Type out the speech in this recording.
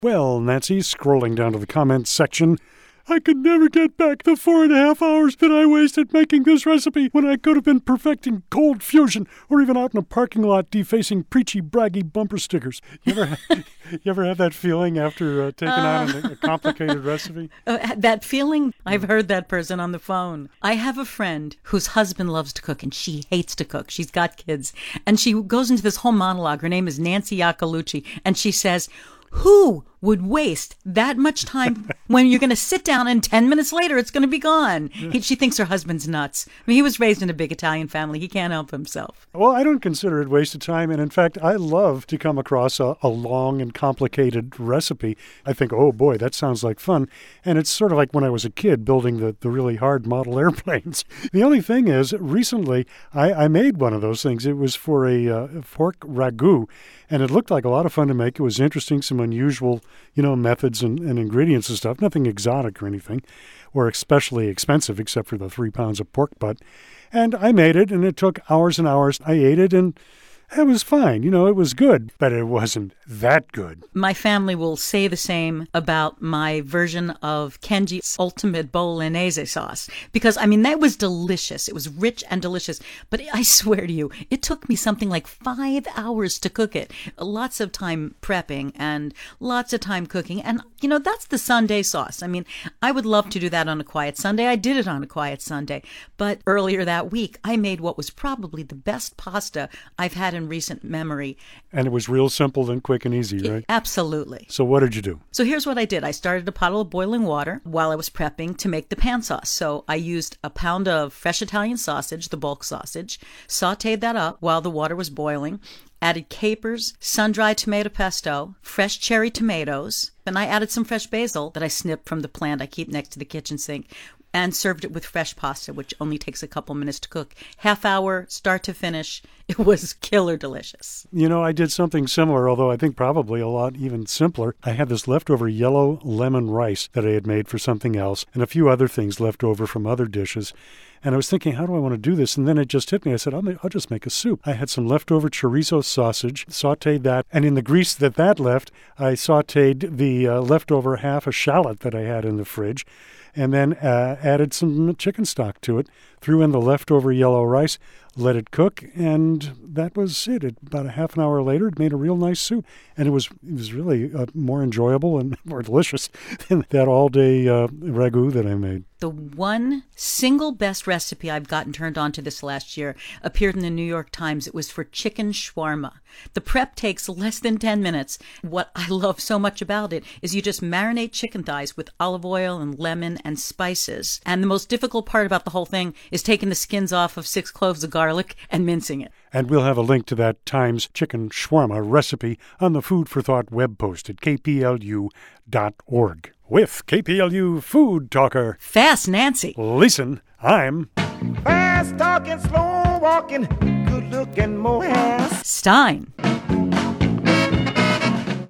Well, Nancy, scrolling down to the comments section, I could never get back the 4.5 hours that I wasted making this recipe when I could have been perfecting cold fusion or even out in a parking lot defacing preachy, braggy bumper stickers. You ever have that feeling after taking on a complicated recipe? That feeling? I've heard that person on the phone. I have a friend whose husband loves to cook and she hates to cook. She's got kids. And she goes into this whole monologue. Her name is Nancy Iacolucci. And she says, who would waste that much time when you're going to sit down and 10 minutes later it's going to be gone? She thinks her husband's nuts. I mean, he was raised in a big Italian family. He can't help himself. Well, I don't consider it wasted time. And in fact, I love to come across a long and complicated recipe. I think, oh boy, that sounds like fun. And it's sort of like when I was a kid building the really hard model airplanes. The only thing is, recently I made one of those things. It was for a pork ragu. And it looked like a lot of fun to make. It was interesting, some unusual, methods and ingredients and stuff. Nothing exotic or anything, or especially expensive, except for the 3 pounds of pork butt. And I made it, and it took hours and hours. I ate it, and it was fine. It was good, but it wasn't that good. My family will say the same about my version of Kenji's ultimate bolognese sauce. Because, that was delicious. It was rich and delicious. But I swear to you, it took me something like 5 hours to cook it. Lots of time prepping and lots of time cooking. And, that's the Sunday sauce. I would love to do that on a quiet Sunday. I did it on a quiet Sunday. But earlier that week, I made what was probably the best pasta I've had in recent memory. And it was real simple and quick and easy, right? Absolutely. So what did you do? So here's what I did. I started a pot of boiling water while I was prepping to make the pan sauce. So I used a pound of fresh Italian sausage, the bulk sausage, sauteed that up while the water was boiling, added capers, sun-dried tomato pesto, fresh cherry tomatoes, and I added some fresh basil that I snipped from the plant I keep next to the kitchen sink, and served it with fresh pasta, which only takes a couple minutes to cook. Half hour, start to finish. It was killer delicious. I did something similar, although I think probably a lot even simpler. I had this leftover yellow lemon rice that I had made for something else, and a few other things left over from other dishes. And I was thinking, how do I want to do this? And then it just hit me. I said, I'll just make a soup. I had some leftover chorizo sausage, sauteed that, and in the grease that left, I sauteed the leftover half a shallot that I had in the fridge, and then added some chicken stock to it, threw in the leftover yellow rice, let it cook, and that was it. About a half an hour later, it made a real nice soup. And it was really more enjoyable and more delicious than that all-day ragu that I made. The one single best recipe I've gotten turned on to this last year appeared in the New York Times. It was for chicken shawarma. The prep takes less than 10 minutes. What I love so much about it is you just marinate chicken thighs with olive oil and lemon and spices. And the most difficult part about the whole thing is taking the skins off of 6 cloves of garlic and mincing it. And we'll have a link to that Times chicken shawarma recipe on the Food for Thought web post at kplu.org. With KPLU Food Talker Fast Nancy. Listen, I'm fast talking, slow walking, good looking Mohan Stein.